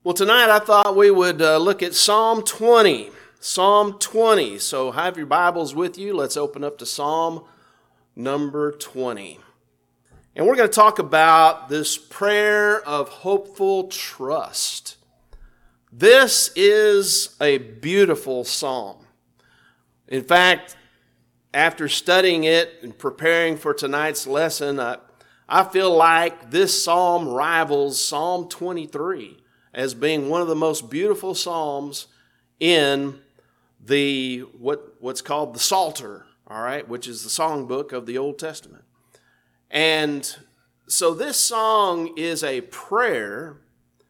Well, tonight I thought we would look at Psalm 20. Psalm 20. So have your Bibles with you. Let's open up to Psalm number 20. And we're going to talk about this prayer of hopeful trust. This is a beautiful psalm. In fact, after studying it and preparing for tonight's lesson, I feel like this psalm rivals Psalm 23. As being one of the most beautiful psalms in the what's called the Psalter, all right, which is the songbook of the Old Testament. And so this song is a prayer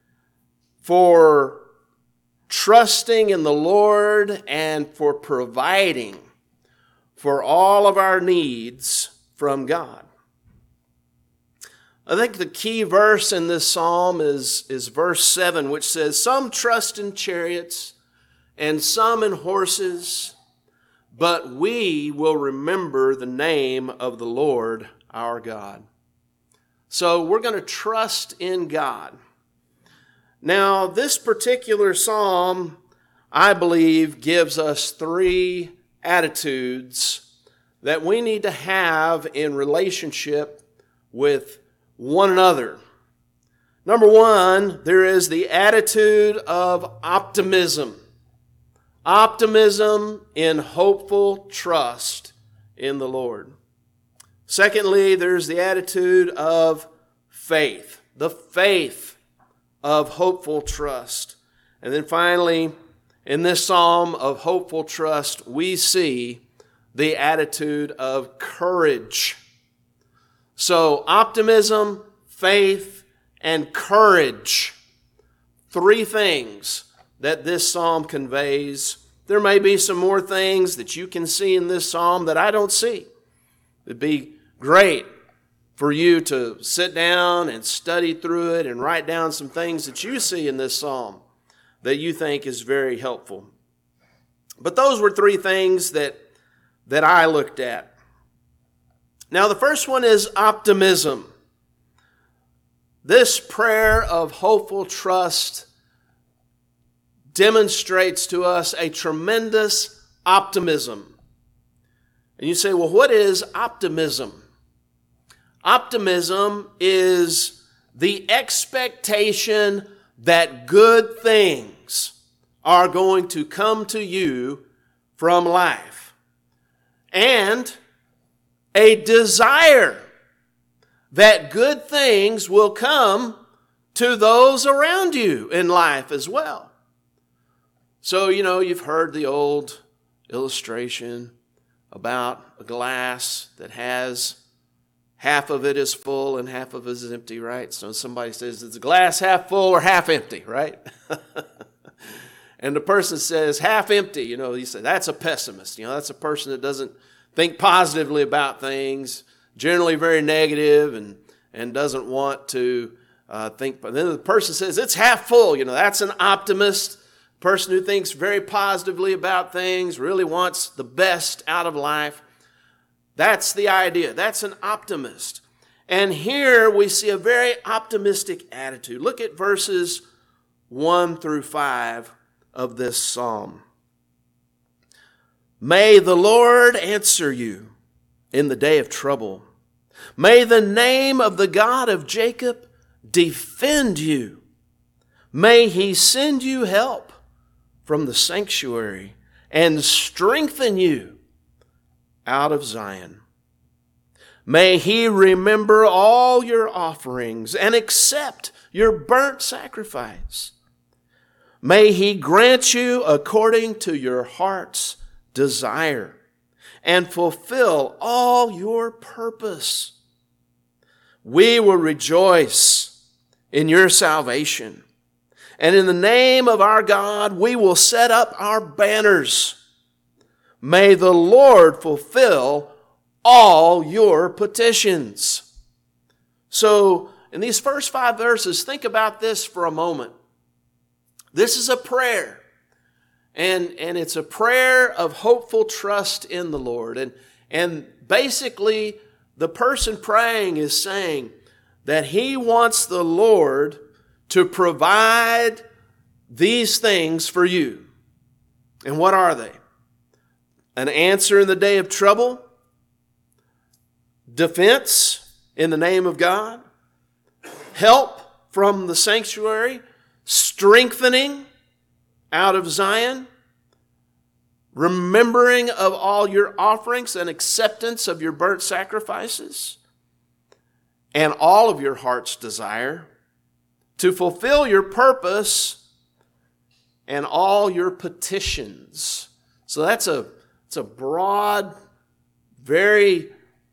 for trusting in the Lord and for providing for all of our needs from God. I think the key verse in this psalm is verse 7, which says, "Some trust in chariots and some in horses, but we will remember the name of the Lord our God." So we're going to trust in God. Now, this particular psalm, I believe, gives us three attitudes that we need to have in relationship with one another. Number one, there is the attitude of optimism. Optimism in hopeful trust in the Lord. Secondly, there's the attitude of faith. The faith of hopeful trust. And then finally, in this psalm of hopeful trust, we see the attitude of courage. So optimism, faith, and courage. Three things that this psalm conveys. There may be some more things that you can see in this psalm that I don't see. It'd be great for you to sit down and study through it and write down some things that you see in this psalm that you think is very helpful. But those were three things that I looked at. Now, the first one is optimism. This prayer of hopeful trust demonstrates to us a tremendous optimism. And you say, well, what is optimism? Optimism is the expectation that good things are going to come to you from life. And a desire that good things will come to those around you in life as well. So, you've heard the old illustration about a glass that has half of it is full and half of it is empty, right? So somebody says, is the glass half full or half empty, right? And the person says, half empty. You say, that's a pessimist. That's a person that doesn't think positively about things, generally very negative and doesn't want to think. But then the person says it's half full. That's an optimist, person who thinks very positively about things, really wants the best out of life. That's the idea. That's an optimist. And here we see a very optimistic attitude. Look at verses 1 through 5 of this psalm. May the Lord answer you in the day of trouble. May the name of the God of Jacob defend you. May he send you help from the sanctuary and strengthen you out of Zion. May he remember all your offerings and accept your burnt sacrifice. May he grant you according to your heart's desire and fulfill all your purpose. We will rejoice in your salvation. And in the name of our God, we will set up our banners. May the Lord fulfill all your petitions. So, in these first 5 verses, think about this for a moment. This is a prayer. And it's a prayer of hopeful trust in the Lord. And basically, the person praying is saying that he wants the Lord to provide these things for you. And what are they? An answer in the day of trouble, defense in the name of God, help from the sanctuary, strengthening out of Zion, remembering of all your offerings and acceptance of your burnt sacrifices, and all of your heart's desire, to fulfill your purpose and all your petitions. So it's a broad, very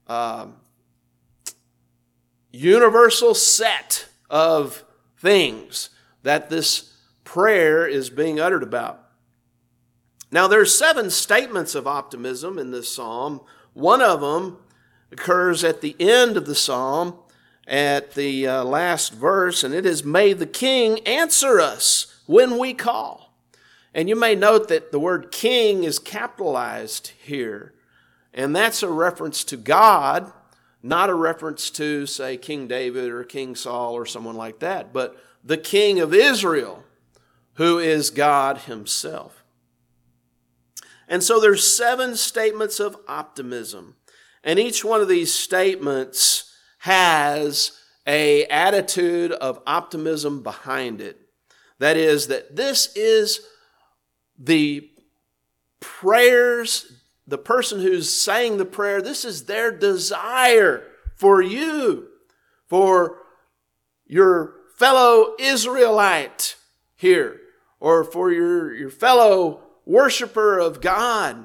universal set of things that this prayer is being uttered about. Now, there's 7 statements of optimism in this psalm. One of them occurs at the end of the psalm, at the last verse, and it is, "May the King answer us when we call." And you may note that the word king is capitalized here. And that's a reference to God, not a reference to, say, King David or King Saul or someone like that, but the King of Israel, who is God himself. And so there's 7 statements of optimism. And each one of these statements has an attitude of optimism behind it. That is, that this is the prayers, the person who's saying the prayer, this is their desire for you, for your fellow Israelite here, or for your fellow worshiper of God.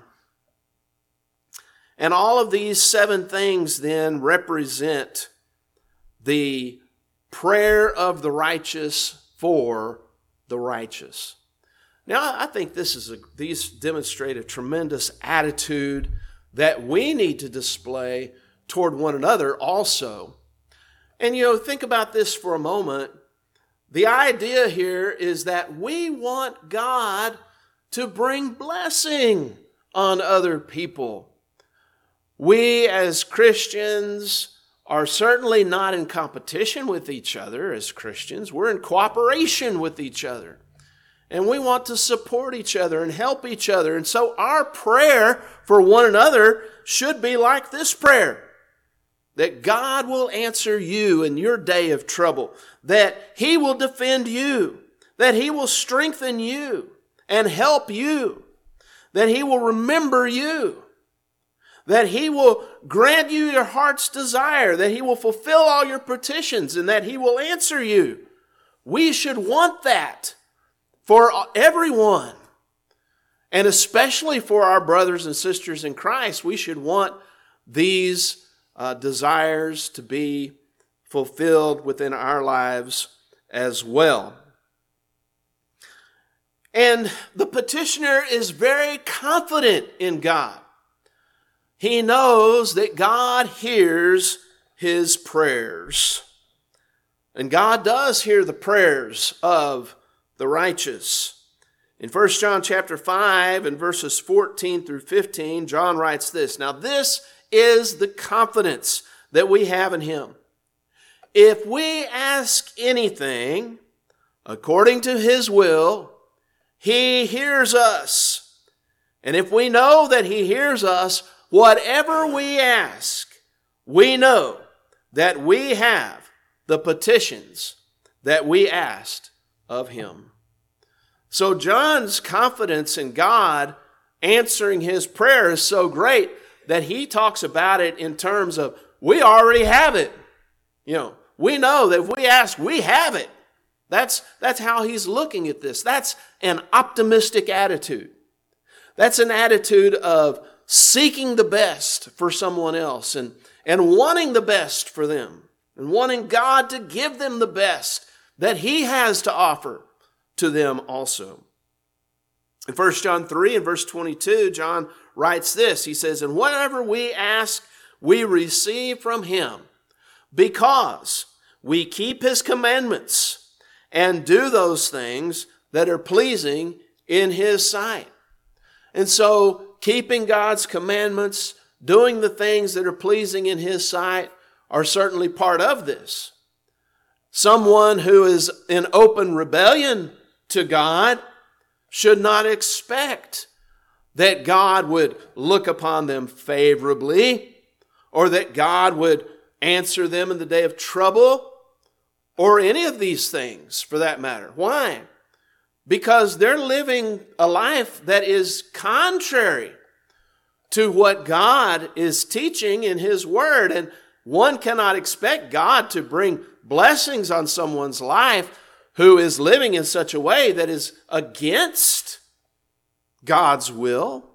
And all of these 7 things then represent the prayer of the righteous for the righteous. Now, I think these demonstrate a tremendous attitude that we need to display toward one another also. And, think about this for a moment. The idea here is that we want God to bring blessing on other people. We as Christians are certainly not in competition with each other as Christians. We're in cooperation with each other. And we want to support each other and help each other. And so our prayer for one another should be like this prayer: that God will answer you in your day of trouble, that He will defend you, that He will strengthen you and help you, that He will remember you, that He will grant you your heart's desire, that He will fulfill all your petitions, and that He will answer you. We should want that for everyone, and especially for our brothers and sisters in Christ. We should want these desires to be fulfilled within our lives as well. And the petitioner is very confident in God. He knows that God hears his prayers. And God does hear the prayers of the righteous. In 1 John chapter 5 and verses 14 through 15, John writes this: "Now this is the confidence that we have in Him. If we ask anything according to His will, He hears us. And if we know that He hears us, whatever we ask, we know that we have the petitions that we asked of Him." So John's confidence in God answering his prayer is so great that he talks about it in terms of, we already have it. We know that if we ask, we have it. That's how he's looking at this. That's an optimistic attitude. That's an attitude of seeking the best for someone else and wanting the best for them and wanting God to give them the best that He has to offer to them also. In 1 John 3 and verse 22, John writes this. He says, "And whatever we ask, we receive from Him, because we keep His commandments and do those things that are pleasing in His sight." And so, keeping God's commandments, doing the things that are pleasing in His sight, are certainly part of this. Someone who is in open rebellion to God should not expect that God would look upon them favorably, or that God would answer them in the day of trouble, or any of these things for that matter. Why? Because they're living a life that is contrary to what God is teaching in His Word. And one cannot expect God to bring blessings on someone's life who is living in such a way that is against God's will.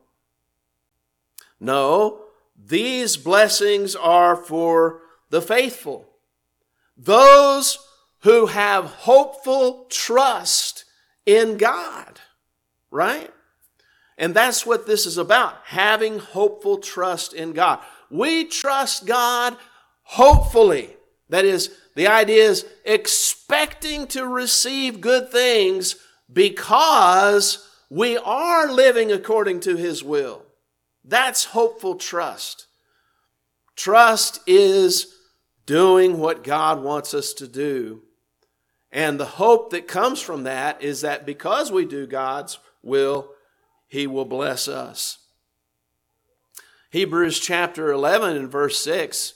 No, these blessings are for the faithful, those who have hopeful trust in God, right? And that's what this is about, having hopeful trust in God. We trust God hopefully. That is, the idea is expecting to receive good things because we are living according to His will. That's hopeful trust. Trust is doing what God wants us to do. And the hope that comes from that is that because we do God's will, He will bless us. Hebrews chapter 11 and verse 6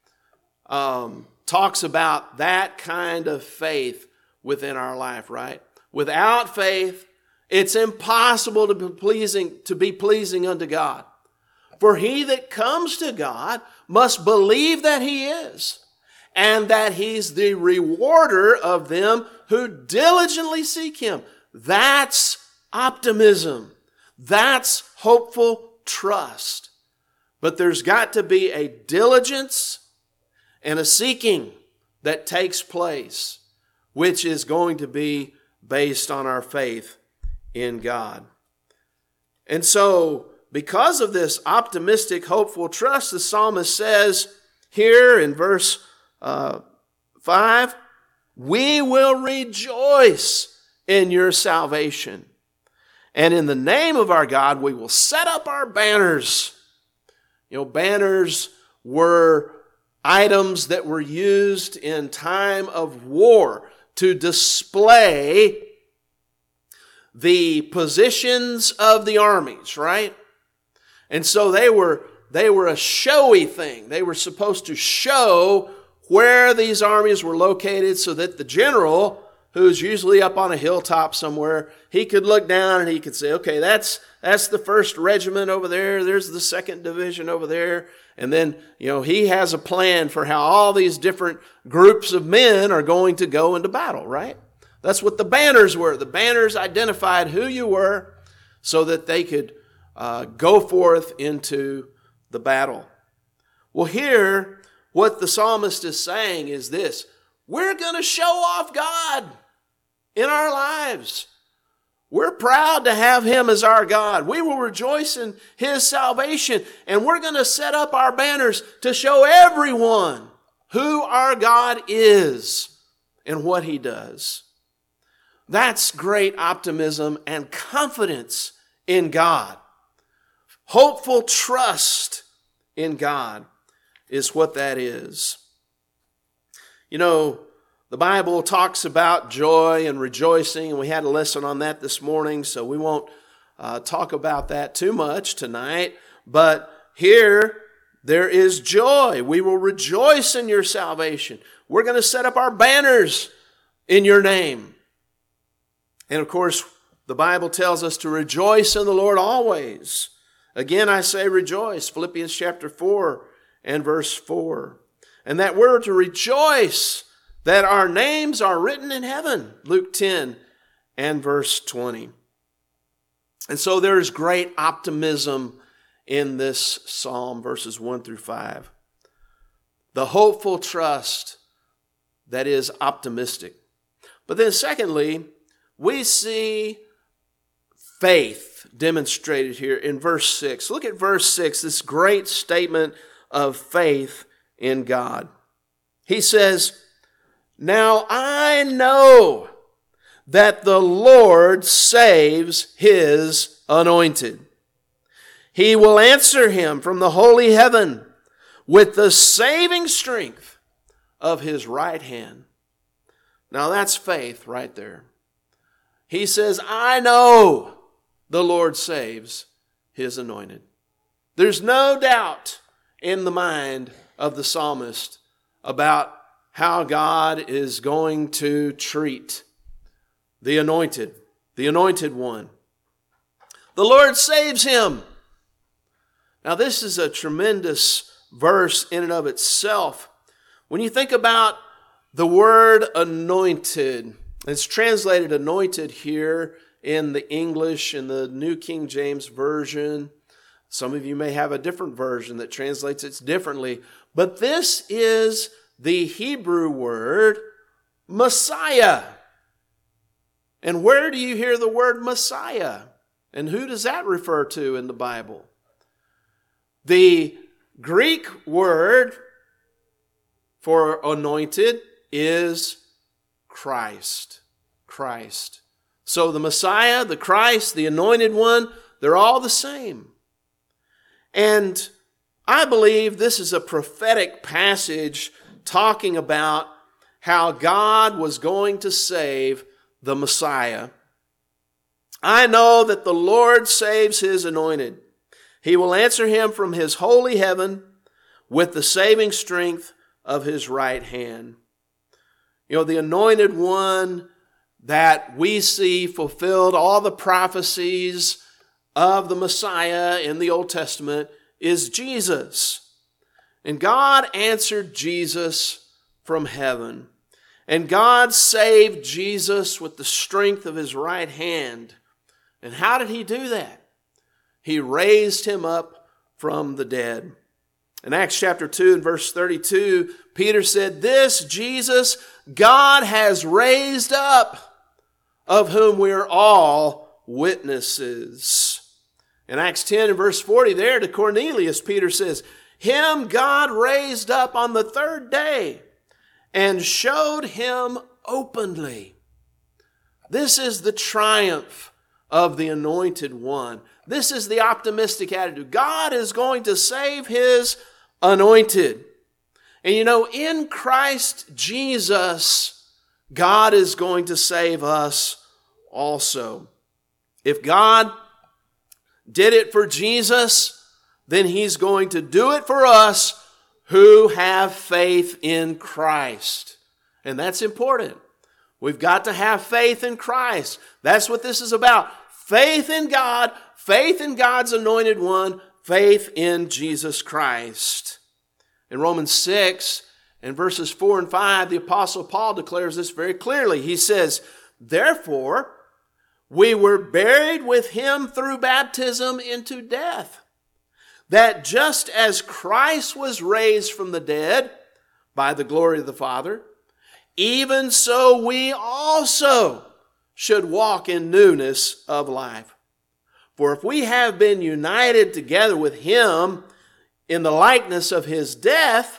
talks about that kind of faith within our life, right? Without faith, it's impossible to be pleasing unto God. For he that comes to God must believe that He is, and that He's the rewarder of them who diligently seek Him. That's optimism. That's hopeful trust. But there's got to be a diligence and a seeking that takes place, which is going to be based on our faith in God. And so, because of this optimistic, hopeful trust, the psalmist says here in verse 5, we will rejoice in your salvation. And in the name of our God, we will set up our banners. You know, banners were items that were used in time of war to display the positions of the armies, right? And so they were a showy thing. They were supposed to show where these armies were located so that the general, who's usually up on a hilltop somewhere, he could look down and he could say, okay, that's the 1st regiment over there. There's the 2nd division over there. And then, he has a plan for how all these different groups of men are going to go into battle, right? That's what the banners were. The banners identified who you were so that they could go forth into the battle. Well, here, what the psalmist is saying is this: we're going to show off God in our lives. We're proud to have Him as our God. We will rejoice in His salvation, and we're going to set up our banners to show everyone who our God is and what He does. That's great optimism and confidence in God. Hopeful trust in God is what that is. The Bible talks about joy and rejoicing, and we had a lesson on that this morning, so we won't talk about that too much tonight. But here, there is joy. We will rejoice in your salvation. We're going to set up our banners in your name. And of course, the Bible tells us to rejoice in the Lord always. Again, I say rejoice. Philippians chapter 4 and verse 4. And that we're to rejoice that our names are written in heaven. Luke 10 and verse 20. And so there is great optimism in this psalm, verses 1 through 5. The hopeful trust that is optimistic. But then secondly, we see faith demonstrated here in verse 6. Look at verse 6, this great statement of faith in God. He says, now I know that the Lord saves His anointed. He will answer him from the holy heaven with the saving strength of His right hand. Now that's faith right there. he says, I know the Lord saves his anointed. There's no doubt in the mind of the psalmist about how God is going to treat the anointed one. The Lord saves him. Now, this is a tremendous verse in and of itself. When you think about the word anointed, it's translated anointed here in the English, in the New King James Version. Some of you may have a different version that translates it differently. But this is the Hebrew word Messiah. And where do you hear the word Messiah? And who does that refer to in the Bible? The Greek word for anointed is Christ. Christ. So the Messiah, the Christ, the anointed one, they're all the same. And I believe this is a prophetic passage talking about how God was going to save the Messiah. I know that the Lord saves his anointed. He will answer him from his holy heaven with the saving strength of his right hand. You know, the anointed one that we see fulfilled all the prophecies of the Messiah in the Old Testament is Jesus. And God answered Jesus from heaven. And God saved Jesus with the strength of his right hand. And how did he do that? He raised him up from the dead. In Acts chapter 2 and verse 32, Peter said, this Jesus God has raised up, of whom we are all witnesses. In Acts 10 and verse 40 there to Cornelius, Peter says, him God raised up on the third day and showed him openly. This is the triumph of the anointed one. This is the optimistic attitude. God is going to save his anointed. And you know, in Christ Jesus, God is going to save us also. If God did it for Jesus, then he's going to do it for us who have faith in Christ. And that's important. We've got to have faith in Christ. That's what this is about. Faith in God, faith in God's anointed one, faith in Jesus Christ. In Romans 6 and verses 4 and 5, the Apostle Paul declares this very clearly. He says, therefore, we were buried with him through baptism into death, that just as Christ was raised from the dead by the glory of the Father, even so we also should walk in newness of life. For if we have been united together with him in the likeness of his death,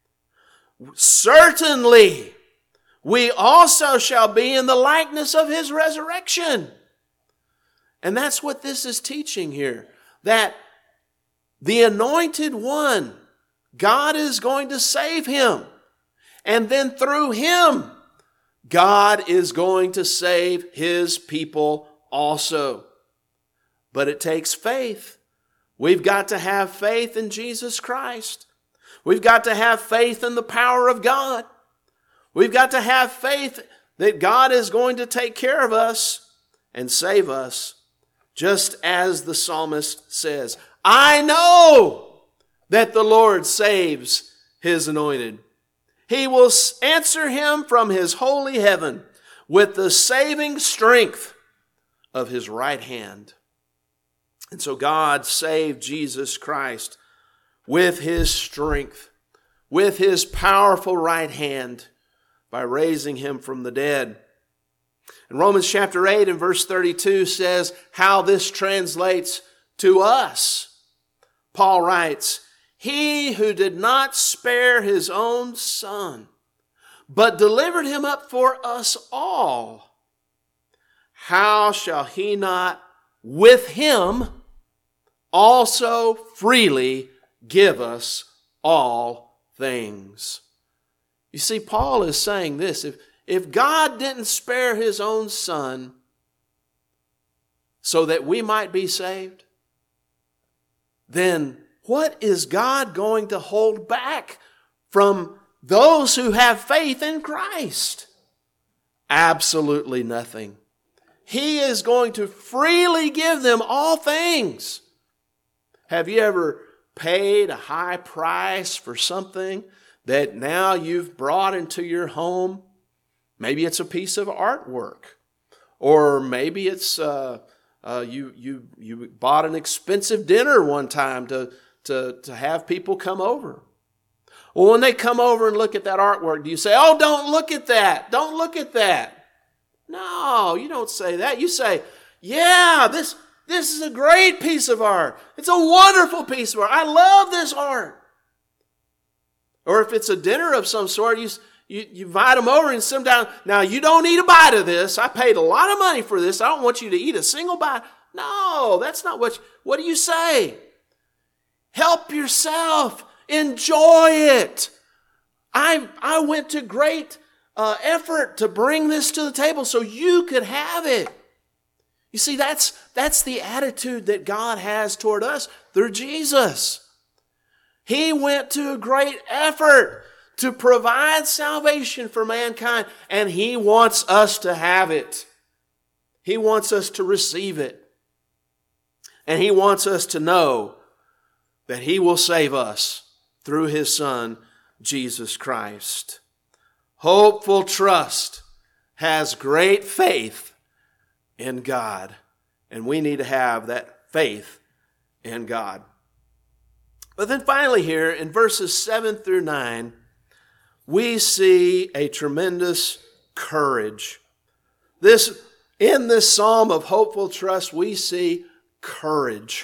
certainly we also shall be in the likeness of his resurrection. And that's what this is teaching here, that the anointed one, God is going to save him. And then through him, God is going to save his people also. But it takes faith. We've got to have faith in Jesus Christ. We've got to have faith in the power of God. We've got to have faith that God is going to take care of us and save us, just as the psalmist says, I know that the Lord saves his anointed. He will answer him from his holy heaven with the saving strength of his right hand. And so God saved Jesus Christ with his strength, with his powerful right hand, by raising him from the dead. And Romans chapter 8 and verse 32 says how this translates to us. Paul writes, he who did not spare his own son, but delivered him up for us all, how shall he not with him also freely give us all things? You see, Paul is saying this, if God didn't spare his own son, so that we might be saved, then what is God going to hold back from those who have faith in Christ? Absolutely nothing. He is going to freely give them all things. Have you ever paid a high price for something that now you've brought into your home? Maybe it's a piece of artwork, or maybe it's you bought an expensive dinner one time to have people come over. Well, when they come over and look at that artwork, do you say, "Oh, don't look at that. Don't look at that"? No, you don't say that. You say, "Yeah, this is a great piece of art. It's a wonderful piece of art. I love this art." Or if it's a dinner of some sort, you invite them over and sit them down. "Now, you don't eat a bite of this. I paid a lot of money for this. I don't want you to eat a single bite." No, that's not what do you say? Help yourself. Enjoy it. I went to great effort to bring this to the table so you could have it. You see, that's the attitude that God has toward us through Jesus. He went to a great effort to provide salvation for mankind, and He wants us to have it. He wants us to receive it. And He wants us to know that He will save us through His Son, Jesus Christ. Hopeful trust has great faith in God, and we need to have that faith in God. But then finally here in verses 7 through 9, we see a tremendous courage. In this psalm of hopeful trust, we see courage.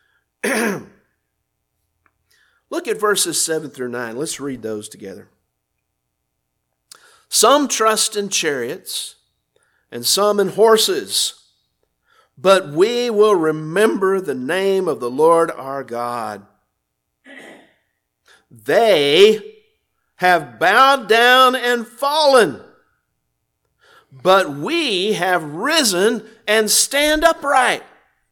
Look at verses 7 through 9. Let's read those together. Some trust in chariots and some in horses, but we will remember the name of the Lord our God. They have bowed down and fallen, but we have risen and stand upright.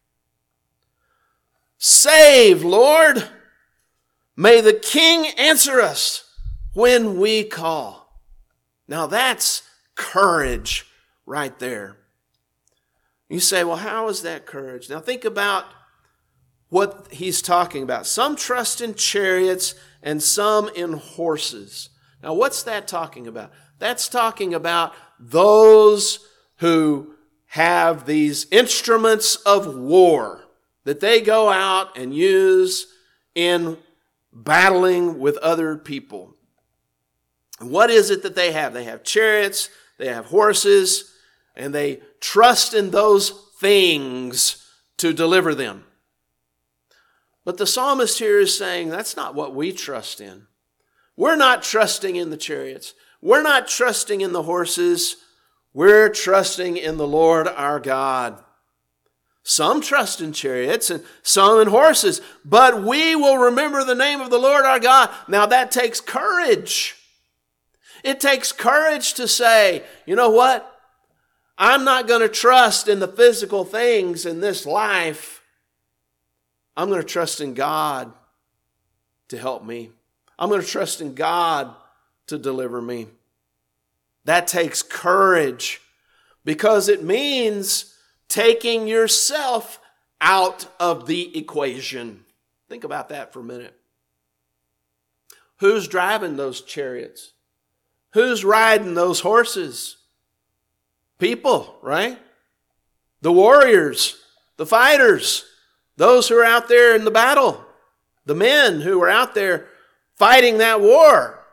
Save, Lord. May the King answer us when we call. Now that's courage right there. You say, well, how is that courage? Now think about what he's talking about. Some trust in chariots and some in horses. Now what's that talking about? That's talking about those who have these instruments of war that they go out and use in battling with other people. And what is it that they have? They have chariots, they have horses, and they trust in those things to deliver them. But the psalmist here is saying that's not what we trust in. We're not trusting in the chariots. We're not trusting in the horses. We're trusting in the Lord our God. Some trust in chariots and some in horses, but we will remember the name of the Lord our God. Now that takes courage. It takes courage to say, you know what? I'm not going to trust in the physical things in this life. I'm going to trust in God to help me. I'm going to trust in God to deliver me. That takes courage because it means taking yourself out of the equation. Think about that for a minute. Who's driving those chariots? Who's riding those horses? People, right? The warriors, the fighters, those who are out there in the battle, the men who are out there fighting that war.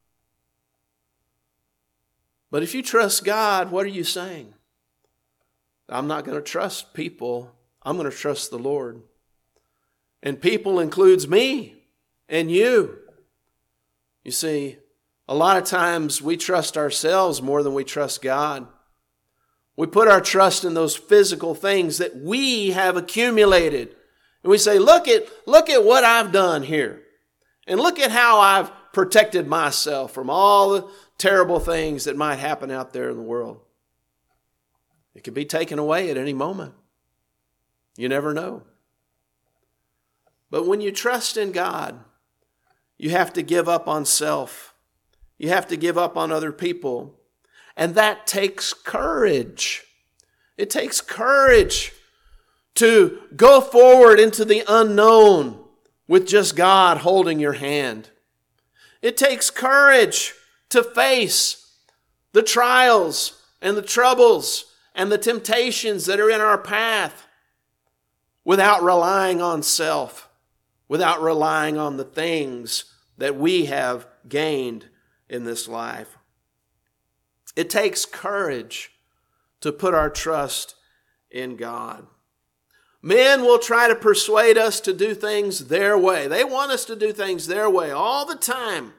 But if you trust God, what are you saying? I'm not going to trust people. I'm going to trust the Lord. And people includes me and you. You see, a lot of times we trust ourselves more than we trust God. We put our trust in those physical things that we have accumulated. And we say, look at what I've done here. And look at how I've protected myself from all the terrible things that might happen out there in the world. It could be taken away at any moment. You never know. But when you trust in God, you have to give up on self. You have to give up on other people. And that takes courage. It takes courage to go forward into the unknown with just God holding your hand. It takes courage to face the trials and the troubles and the temptations that are in our path without relying on self, without relying on the things that we have gained in this life. It takes courage to put our trust in God. Men will try to persuade us to do things their way. They want us to do things their way all the time.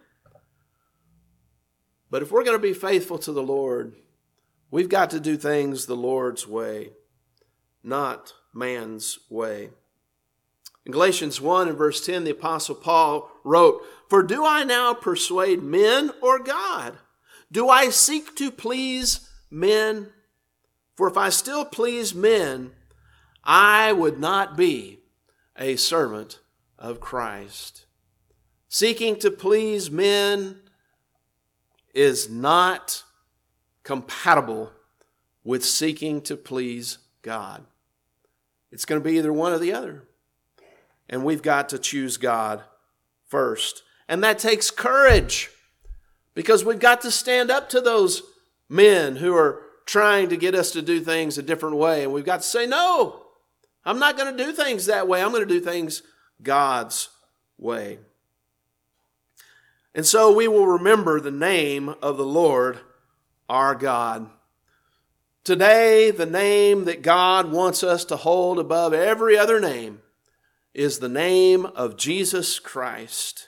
But if we're going to be faithful to the Lord, we've got to do things the Lord's way, not man's way. In Galatians 1 and verse 10, the Apostle Paul wrote, "For do I now persuade men or God? Do I seek to please men? For if I still please men, I would not be a servant of Christ." Seeking to please men is not compatible with seeking to please God. It's going to be either one or the other. And we've got to choose God first. And that takes courage, because we've got to stand up to those men who are trying to get us to do things a different way. And we've got to say, no, I'm not going to do things that way. I'm going to do things God's way. And so we will remember the name of the Lord our God. Today, the name that God wants us to hold above every other name is the name of Jesus Christ.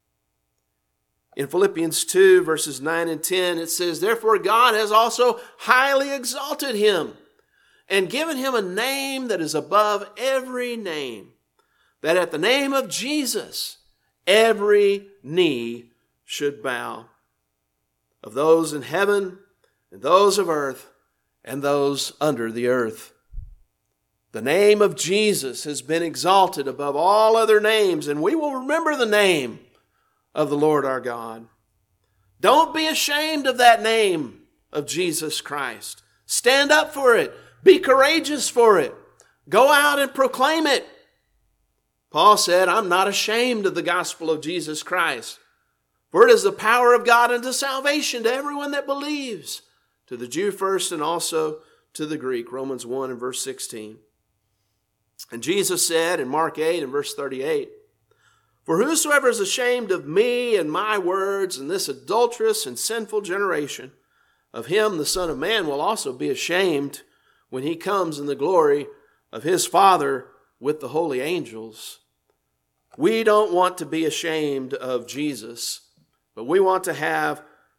In Philippians 2, verses 9 and 10, it says, "Therefore God has also highly exalted him and given him a name that is above every name, that at the name of Jesus every knee should bow, of those in heaven and those of earth and those under the earth." The name of Jesus has been exalted above all other names, and we will remember the name of the Lord our God. Don't be ashamed of that name of Jesus Christ. Stand up for it. Be courageous for it. Go out and proclaim it. Paul said, "I'm not ashamed of the gospel of Jesus Christ, for it is the power of God unto salvation to everyone that believes, to the Jew first and also to the Greek." Romans 1 and verse 16. And Jesus said in Mark 8 and verse 38, "For whosoever is ashamed of me and my words in this adulterous and sinful generation, of him the Son of Man will also be ashamed when he comes in the glory of his Father with the holy angels." We don't want to be ashamed of Jesus, but we want to have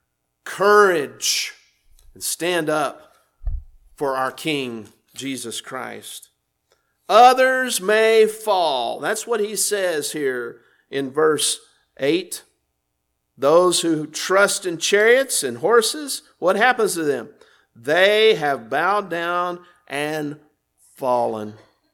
courage and stand up for our King, Jesus Christ. Others may fall. That's what he says here in verse 8. Those who trust in chariots and horses, what happens to them? They have bowed down and fallen.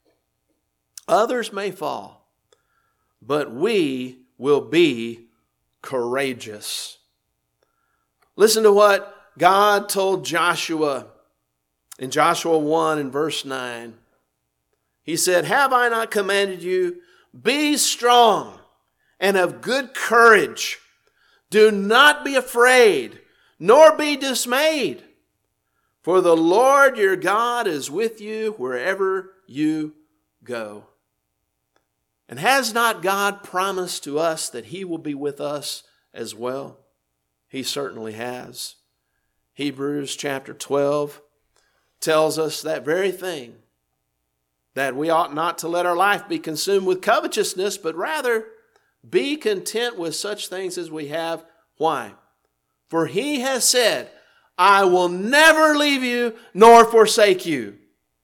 Others may fall, but we will be courageous. Listen to what God told Joshua in Joshua 1 and verse 9. He said, "Have I not commanded you? Be strong and of good courage. Do not be afraid, nor be dismayed. For the Lord your God is with you wherever you go." And has not God promised to us that he will be with us as well? He certainly has. Hebrews chapter 12 tells us that very thing, that we ought not to let our life be consumed with covetousness, but rather be content with such things as we have. Why? For he has said, "I will never leave you nor forsake you."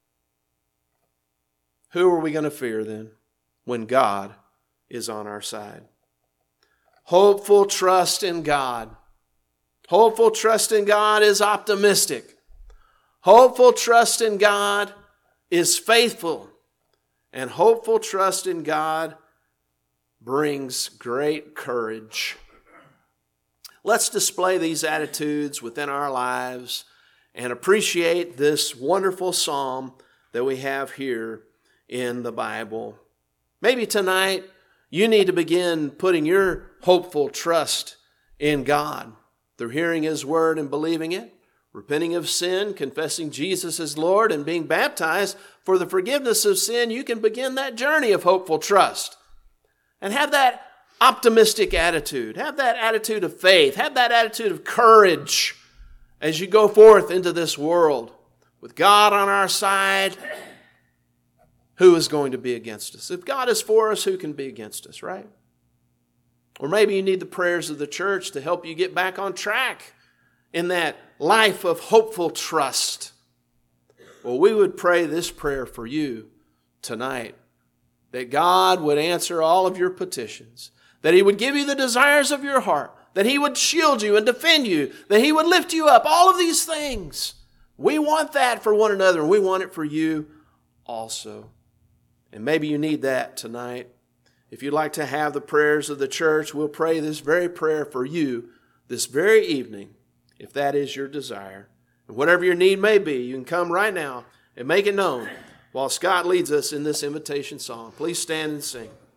Who are we going to fear then when God is on our side? Hopeful trust in God. Hopeful trust in God is optimistic. Hopeful trust in God is faithful. And hopeful trust in God brings great courage. Let's display these attitudes within our lives and appreciate this wonderful psalm that we have here in the Bible. Maybe tonight you need to begin putting your hopeful trust in God through hearing His Word and believing it, repenting of sin, confessing Jesus as Lord, and being baptized for the forgiveness of sin. You can begin that journey of hopeful trust and have that optimistic attitude. Have that attitude of faith. Have that attitude of courage as you go forth into this world. With God on our side, who is going to be against us? If God is for us, who can be against us, right? Or maybe you need the prayers of the church to help you get back on track in that life of hopeful trust. Well, we would pray this prayer for you tonight, that God would answer all of your petitions, that He would give you the desires of your heart, that He would shield you and defend you, that He would lift you up, all of these things. We want that for one another, and we want it for you also. And maybe you need that tonight. If you'd like to have the prayers of the church, we'll pray this very prayer for you this very evening, if that is your desire. And whatever your need may be, you can come right now and make it known while Scott leads us in this invitation song. Please stand and sing.